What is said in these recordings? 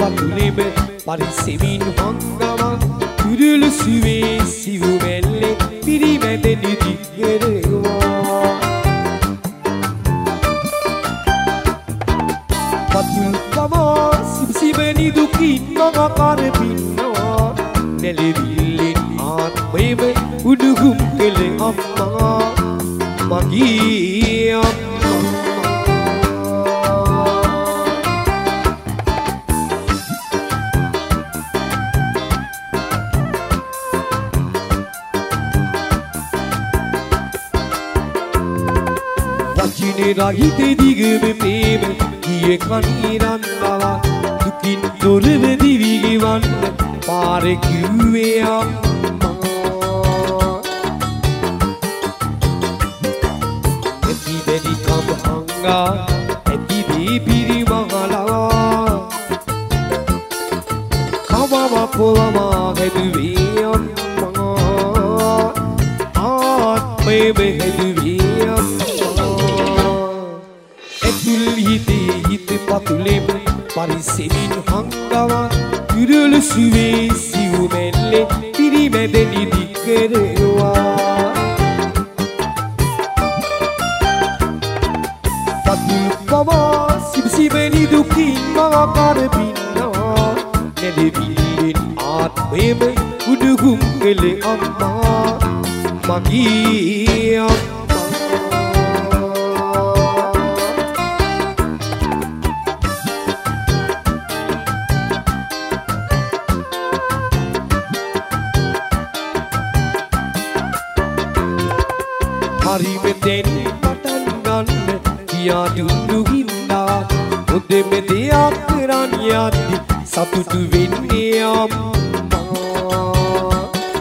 පතුලෙම පරිසෙමින් හංගවා කුරුළු සුවේ සිව් මැල්ලේ පිරිමැදෙන දිගරවා පතුල් පවා සිබ්සිබනි දුකින් මම කරපින්නවා නැලවිල්ලෙන් ආත්මයම උඩුගුම් කළ අම්මා මගේ අම්මා වචනේ රහිත දිගම ප්‍රේම ගිය කණිරන්නවා දුකින් තොරව දිවි ගෙවන්න පාරේ කිව්වේ අම්මා ඇති දෙවි කම හංගා ඇති දී පිරිමහලා කවම පොවම හැදුවේ අම්මා ආත්මේ හැදුවේ අම්මා ඇතුල් හිතේ හිත පතුලෙම පරිසෙමින් හංගවා කුරුළු සුවේ සිව් මැල්ලේ පිරිමැදෙන දිගරවා පතුල් පවා සිබ්සිබනි දුකින් මම කරපින්නවා නැලවිල්ලෙන් ආත්මයම උඩුගුම් කළ අම්මා මගේ අම්මා හරිමෙතෙන් පටන් ගන්න කියා දුන්නු හින්දා මුදෙම දෙයක් කරන් යද්දි සතුටු වෙන්නේ අම්මා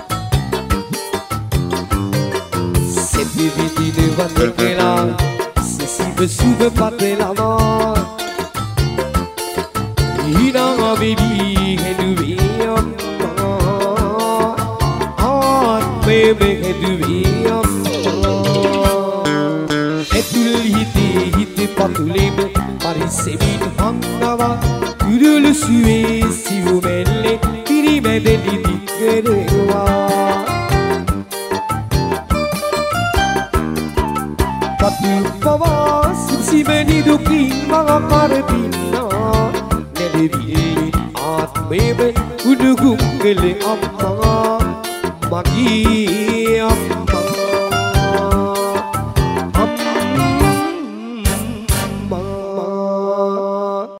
සෙපි විදින වන්දනා සිසිව සුබ පතලවා ඊනා වෙවි හෙළුවේ අම්මා ආත්මේ මෙහෙදුවේ අම්මා ඇතුල් හිතේ හිත පතුලෙම පරිසෙමින් හංගවා කුරුළු සුවේ සිව් මැල්ලේ පිරිමැදෙන දිගරවා පතුල් පවා සිබ්සිබනි දුකින් මම කරපින්නවා නැලවිල්ලෙන් ආත්මයම උඩුගුම් කළ අම්මා මගේ